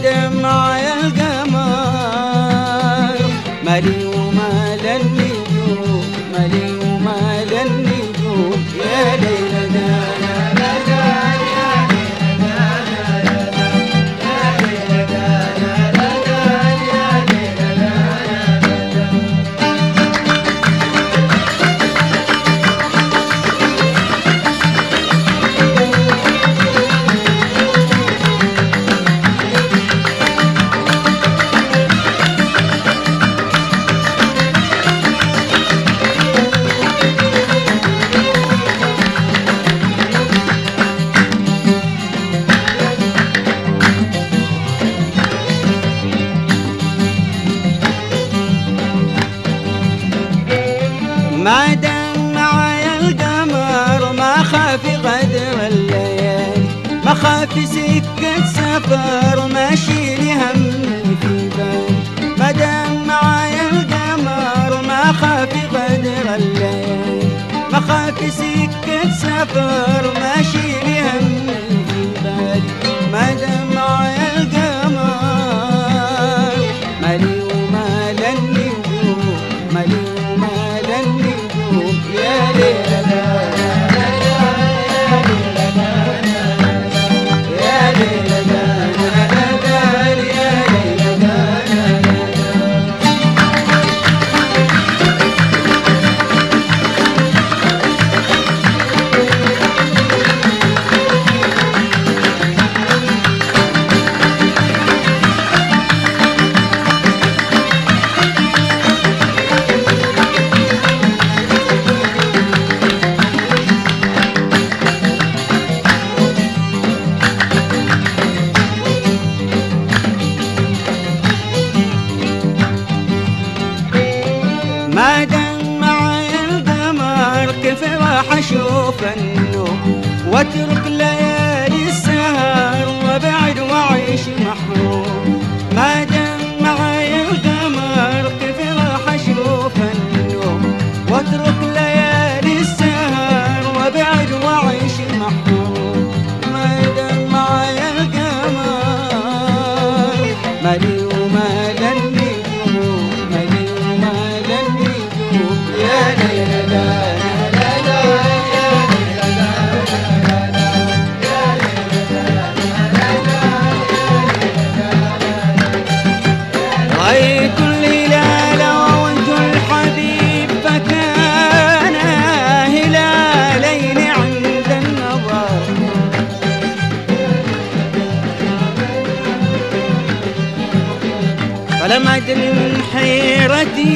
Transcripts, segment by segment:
دام معايا القمر مالي ومال النجوم، مالي ومال النجوم يا ليلى ما دام معايا القمر ما خاف غدر الليالي، ما خاف سكة سفر ماشي لي همي في بالي. ما دام معايا القمر ما خاف غدر الليالي، ما خاف سكة سفر ماشي لي همي في بالي. ما دام معايا القمر مالي ومال النجوم، مالي ومال النجوم يا ليلى يا ليلى يا ليلى. ما دام معايا القمر كيف راح اشوف النوم واترك ليالي السهر وابعد واعيش محروم. ما دام معايا القمر كيف راح اشوف النوم واترك ليالي السهر وابعد واعيش محروم. ما دام معايا القمر مالي ومال النجوم، مالي ومال النجوم يا ليلى رأيت الهلال ووجه الحبيب فكان هلالين عند النظر. فلم أدر من حيرتي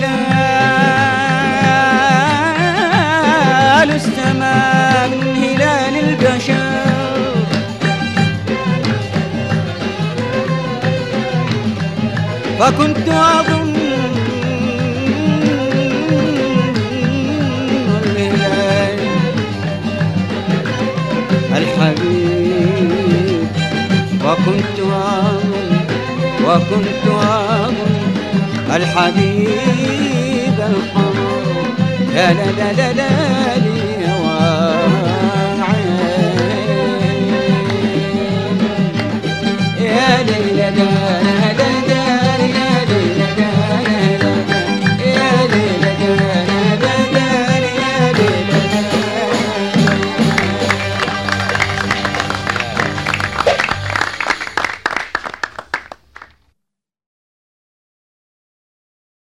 هلال السماء من هلال البشر. فكنت أظن الهلال الحبيب، وكنت أظن الحبيب القمر يا لا لا لا لا لي يا ليلى